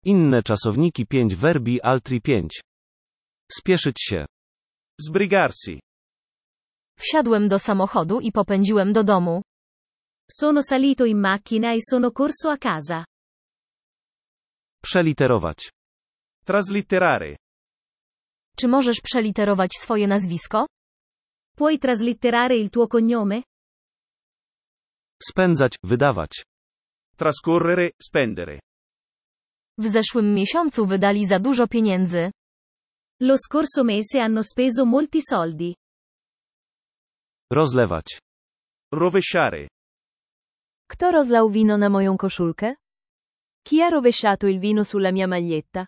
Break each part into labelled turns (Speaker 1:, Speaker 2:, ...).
Speaker 1: Inne czasowniki 5 verbi altri 5. Spieszyć się.
Speaker 2: Sbrigarsi.
Speaker 3: Wsiadłem do samochodu i popędziłem do domu.
Speaker 4: Sono salito in macchina e sono corso a casa.
Speaker 1: Przeliterować.
Speaker 2: Traslitterare.
Speaker 3: Czy możesz przeliterować swoje nazwisko?
Speaker 4: Puoi traslitterare il tuo cognome?
Speaker 1: Spędzać, wydawać.
Speaker 2: Trascorrere, spendere.
Speaker 3: W zeszłym miesiącu wydali za dużo pieniędzy.
Speaker 4: Lo scorso mese hanno speso molti soldi.
Speaker 1: Rozlewać.
Speaker 2: Rovesciare.
Speaker 5: Kto rozlał wino na moją koszulkę? Chi ha rovesciato il vino sulla mia maglietta?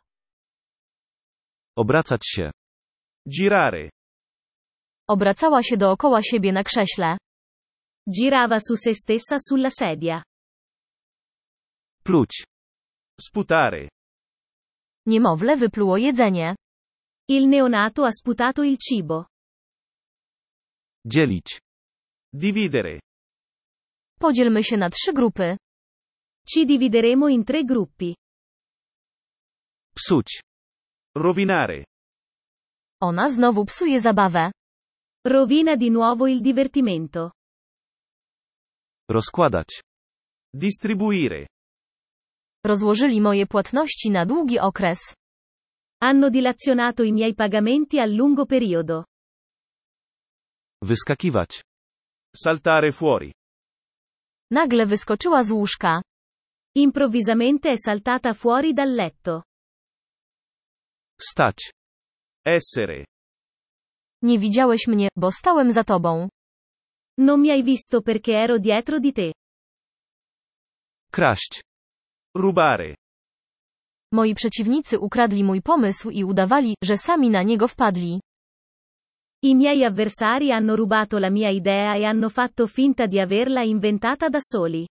Speaker 1: Obracać się.
Speaker 2: Girare.
Speaker 3: Obracała się dookoła siebie na krześle.
Speaker 4: Girava su se stessa sulla sedia.
Speaker 1: Pluć.
Speaker 2: Sputare.
Speaker 3: Niemowlę wypluło jedzenie.
Speaker 4: Il neonato ha sputato il cibo.
Speaker 1: Dzielić.
Speaker 2: Dividere.
Speaker 3: Podzielmy się na 3 grupy.
Speaker 4: Ci divideremo in 3 gruppi.
Speaker 1: Psuć.
Speaker 2: Rovinare.
Speaker 3: Ona znowu psuje zabawę.
Speaker 4: Rovina di nuovo il divertimento.
Speaker 1: Rozkładać.
Speaker 2: Distribuire.
Speaker 3: Rozłożyli moje płatności na długi okres.
Speaker 4: Hanno dilazionato i miei pagamenti a lungo periodo.
Speaker 1: Wyskakiwać.
Speaker 2: Saltare fuori.
Speaker 3: Nagle wyskoczyła z łóżka.
Speaker 4: Improvvisamente è saltata fuori dal letto.
Speaker 1: Stać.
Speaker 2: Essere.
Speaker 3: Nie widziałeś mnie, bo stałem za tobą.
Speaker 4: Non mi hai visto perché ero dietro di te.
Speaker 1: Kraść.
Speaker 2: Rubare.
Speaker 3: Moi przeciwnicy ukradli mój pomysł i udawali, że sami na niego wpadli.
Speaker 4: I miei avversari hanno rubato la mia idea e hanno fatto finta di averla inventata da soli.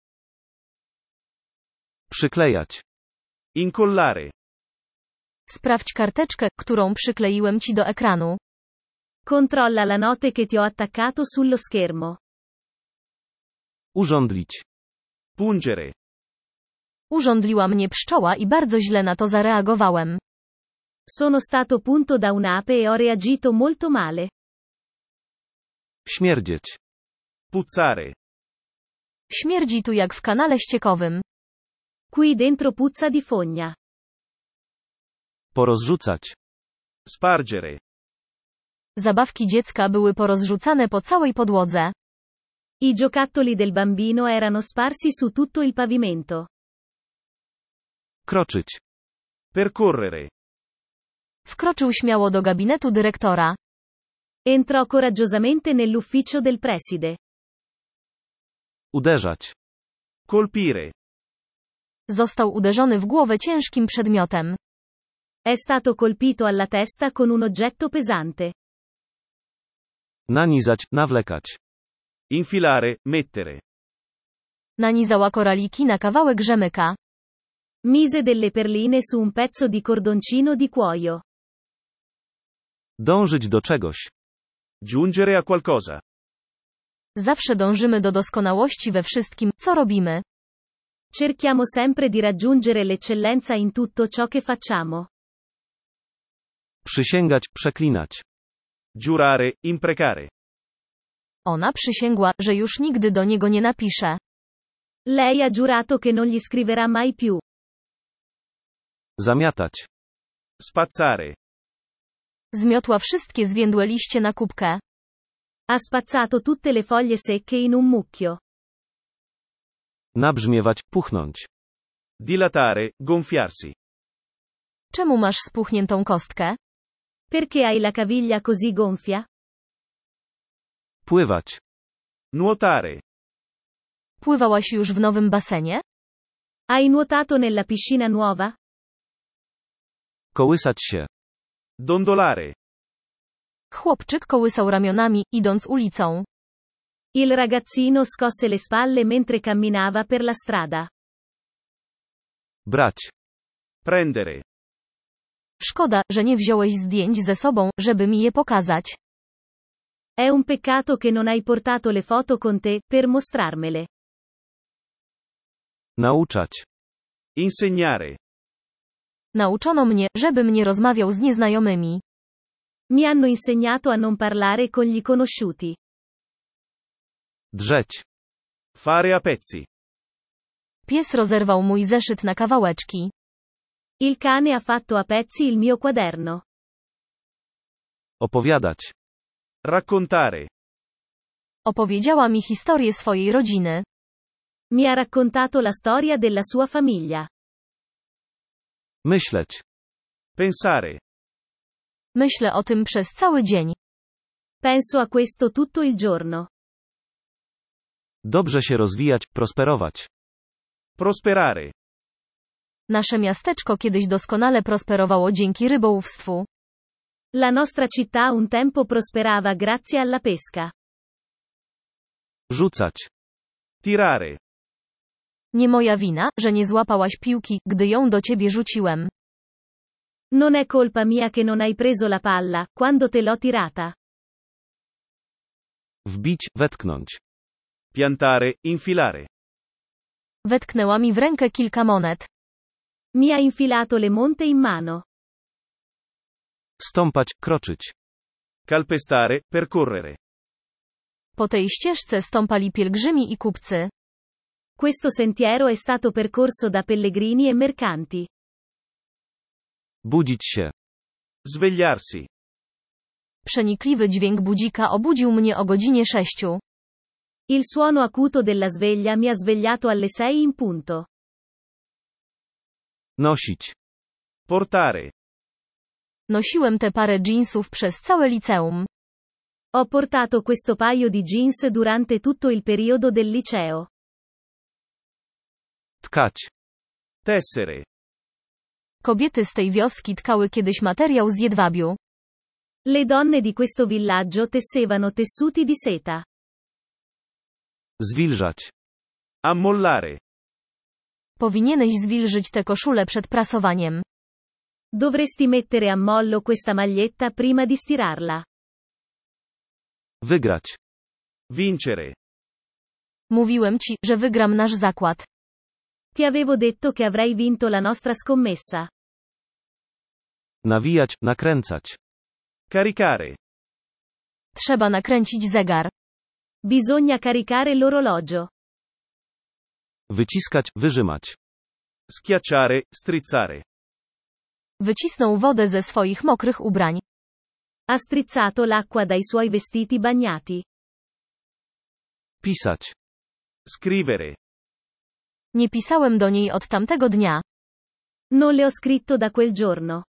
Speaker 1: Przyklejać.
Speaker 2: Incollare.
Speaker 3: Sprawdź karteczkę, którą przykleiłem ci do ekranu.
Speaker 4: Controlla la note che ti ho attaccato sullo schermo.
Speaker 1: Urządlić.
Speaker 2: Pungere.
Speaker 3: Urządliła mnie pszczoła i bardzo źle na to zareagowałem.
Speaker 4: Sono stato punto da un'ape e ho reagito molto male.
Speaker 1: Śmierdzieć.
Speaker 2: Puzzare.
Speaker 3: Śmierdzi tu jak w kanale ściekowym.
Speaker 4: Qui dentro puzza di fogna.
Speaker 1: Porozrzucać.
Speaker 2: Spargere.
Speaker 3: Zabawki dziecka były porozrzucane po całej podłodze.
Speaker 4: I giocattoli del bambino erano sparsi su tutto il pavimento.
Speaker 1: Kroczyć.
Speaker 2: Percorrere.
Speaker 3: Wkroczył śmiało do gabinetu dyrektora.
Speaker 4: Entrò coraggiosamente nell'ufficio del preside.
Speaker 1: Uderzać.
Speaker 2: Colpire.
Speaker 3: Został uderzony w głowę ciężkim przedmiotem.
Speaker 4: È stato colpito alla testa con un oggetto pesante.
Speaker 1: Nanizać, nawlekać.
Speaker 2: Infilare, mettere.
Speaker 3: Nanizała koraliki na kawałek rzemyka.
Speaker 4: Mise delle perline su un pezzo di cordoncino di cuoio.
Speaker 1: Dążyć do czegoś.
Speaker 2: Giungere a qualcosa.
Speaker 3: Zawsze dążymy do doskonałości we wszystkim, co robimy.
Speaker 4: Cerchiamo sempre di raggiungere l'eccellenza in tutto ciò che facciamo.
Speaker 1: Przysięgać, przeklinać.
Speaker 2: Giurare, imprecare.
Speaker 3: Ona przysięgła, że już nigdy do niego nie napisze.
Speaker 4: Lei ha giurato che non gli scriverà mai più.
Speaker 1: Zamiatać.
Speaker 2: Spazzare.
Speaker 3: Zmiotła wszystkie zwiędłe liście na kubkę.
Speaker 4: Ha spazzato tutte le foglie secche in un mucchio.
Speaker 1: Nabrzmiewać, puchnąć.
Speaker 2: Dilatare, gonfiarsi.
Speaker 3: Czemu masz spuchniętą kostkę?
Speaker 4: Perché hai la caviglia così gonfia?
Speaker 1: Pływać.
Speaker 2: Nuotare.
Speaker 3: Pływałaś już w nowym basenie?
Speaker 4: Hai nuotato nella piscina nuova?
Speaker 1: Kołysać się.
Speaker 2: Dondolare.
Speaker 3: Chłopczyk kołysał ramionami, idąc ulicą.
Speaker 4: Il ragazzino scosse le spalle mentre camminava per la strada.
Speaker 1: Brać.
Speaker 2: Prendere.
Speaker 3: Szkoda, że nie wziąłeś zdjęć ze sobą, żeby mi je pokazać.
Speaker 4: È un peccato che non hai portato le foto con te, per mostrarmele.
Speaker 1: Nauczać.
Speaker 2: Insegnare.
Speaker 3: Nauczono mnie, żebym nie rozmawiał z nieznajomymi.
Speaker 4: Mi hanno insegnato a non parlare con gli conosciuti.
Speaker 1: Drzeć.
Speaker 2: Fare a pezzi.
Speaker 3: Pies rozerwał mój zeszyt na kawałeczki.
Speaker 4: Il cane ha fatto a pezzi il mio quaderno.
Speaker 1: Opowiadać.
Speaker 2: Raccontare.
Speaker 3: Opowiedziała mi historię swojej rodziny.
Speaker 4: Mi ha raccontato la storia della sua famiglia.
Speaker 1: Myśleć.
Speaker 2: Pensare.
Speaker 3: Myślę o tym przez cały dzień.
Speaker 4: Penso a questo tutto il giorno.
Speaker 1: Dobrze się rozwijać, prosperować.
Speaker 2: Prosperare.
Speaker 3: Nasze miasteczko kiedyś doskonale prosperowało dzięki rybołówstwu.
Speaker 4: La nostra città un tempo prosperava grazie alla pesca.
Speaker 1: Rzucać.
Speaker 2: Tirare.
Speaker 3: Nie moja wina, że nie złapałaś piłki, gdy ją do ciebie rzuciłem.
Speaker 4: Non è colpa mia che non hai preso la palla, quando te l'ho tirata.
Speaker 1: Wbić, wetknąć.
Speaker 2: Piantare, infilare.
Speaker 3: Wetknęła mi w rękę kilka monet.
Speaker 4: Mi ha infilato le monte in mano.
Speaker 1: Stąpać, kroczyć.
Speaker 2: Calpestare, percorrere.
Speaker 3: Po tej ścieżce stąpali pielgrzymi i kupcy.
Speaker 4: Questo sentiero è stato percorso da pellegrini e mercanti.
Speaker 1: Budzić się.
Speaker 2: Svegliarsi.
Speaker 3: Przenikliwy dźwięk budzika obudził mnie o godzinie 6.
Speaker 4: Il suono acuto della sveglia mi ha svegliato alle 6 in punto.
Speaker 1: Nosić.
Speaker 2: Portare.
Speaker 3: Nosiłem tę parę dżinsów przez całe liceum.
Speaker 4: Ho portato questo paio di jeans durante tutto il periodo del liceo.
Speaker 1: Tkać.
Speaker 2: Tessere.
Speaker 3: Kobiety z tej wioski tkały kiedyś materiał z jedwabiu.
Speaker 4: Le donne di questo villaggio tessevano tessuti di seta.
Speaker 1: Zwilżać.
Speaker 2: Ammollare.
Speaker 3: Powinieneś zwilżyć tę koszulę przed prasowaniem.
Speaker 4: Dovresti mettere a mollo questa maglietta prima di stirarla.
Speaker 1: Wygrać.
Speaker 2: Vincere.
Speaker 3: Mówiłem ci, że wygram nasz zakład.
Speaker 4: Ti avevo detto che avrei vinto la nostra scommessa.
Speaker 1: Nawijać, nakręcać.
Speaker 2: Caricare.
Speaker 3: Trzeba nakręcić zegar.
Speaker 4: Bisogna caricare l'orologio.
Speaker 1: Wyciskać, wyrzymać.
Speaker 2: Schiacciare, strizzare.
Speaker 3: Wycisnął wodę ze swoich mokrych ubrań.
Speaker 4: Ha strizzato l'acqua dai suoi vestiti bagnati.
Speaker 1: Pisać.
Speaker 2: Scrivere.
Speaker 3: Nie pisałem do niej od tamtego dnia.
Speaker 4: Non le ho scritto da quel giorno.